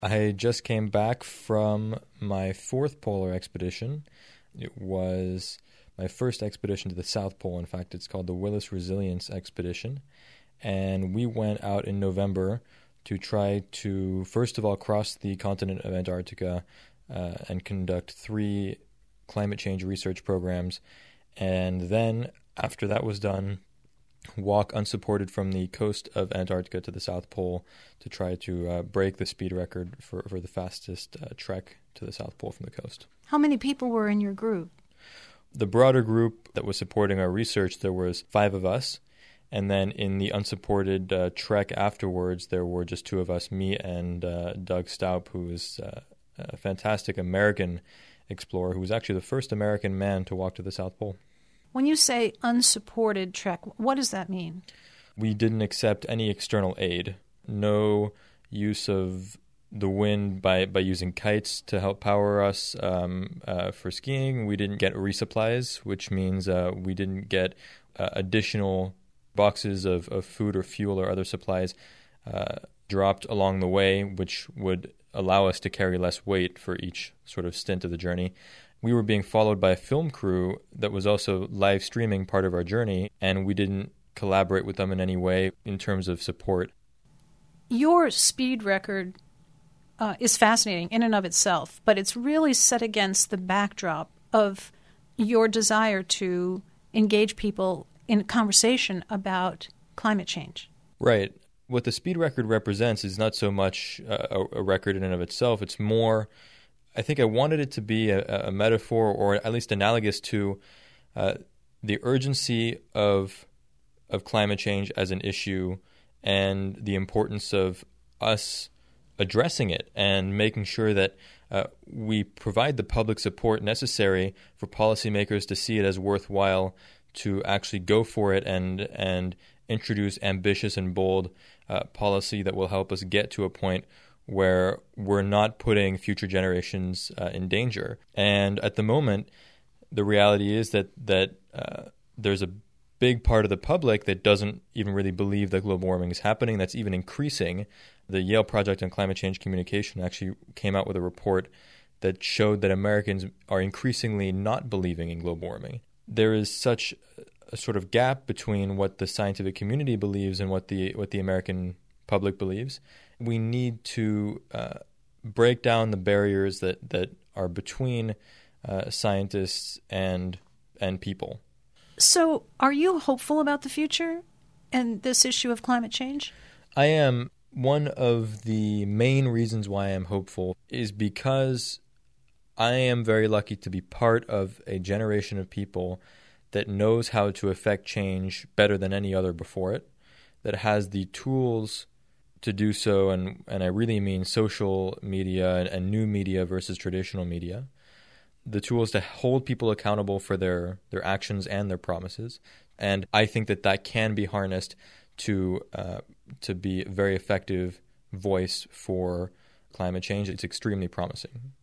I just came back from my fourth polar expedition. It was my first expedition to the South Pole. In fact, it's called the Willis Resilience Expedition. And we went out in November to try to, first of all, cross the continent of Antarctica and conduct 3 climate change research programs. And then, after that was done, walk unsupported from the coast of Antarctica to the South Pole to try to break the speed record for the fastest trek to the South Pole from the coast. How many people were in your group? The broader group that was supporting our research, there was 5 of us. And then in the unsupported trek afterwards, there were just 2 of us, me and Doug Staup, who is a fantastic American explorer, who was actually the first American man to walk to the South Pole. When you say unsupported trek, what does that mean? We didn't accept any external aid. No use of the wind by using kites to help power us for skiing. We didn't get resupplies, which means we didn't get additional boxes of food or fuel or other supplies dropped along the way, which would allow us to carry less weight for each sort of stint of the journey. We were being followed by a film crew that was also live streaming part of our journey, and we didn't collaborate with them in any way in terms of support. Your speed record is fascinating in and of itself, but it's really set against the backdrop of your desire to engage people in conversation about climate change. Right. What the speed record represents is not so much a record in and of itself. It's more, I think I wanted it to be a metaphor, or at least analogous to the urgency of climate change as an issue and the importance of us addressing it and making sure that we provide the public support necessary for policymakers to see it as worthwhile to actually go for it and introduce ambitious and bold policy that will help us get to a point where we're not putting future generations in danger. And at the moment, the reality is that there's a big part of the public that doesn't even really believe that global warming is happening. That's even increasing. The Yale Project on Climate Change Communication actually came out with a report that showed that Americans are increasingly not believing in global warming. There is such a sort of gap between what the scientific community believes and what the American public believes. We need to break down the barriers that are between scientists and people. So are you hopeful about the future and this issue of climate change? I am. One of the main reasons why I'm hopeful is because I am very lucky to be part of a generation of people that knows how to affect change better than any other before it, that has the tools to do so, and I really mean social media and new media versus traditional media, the tools to hold people accountable for their actions and their promises. And I think that can be harnessed to be a very effective voice for climate change. It's extremely promising.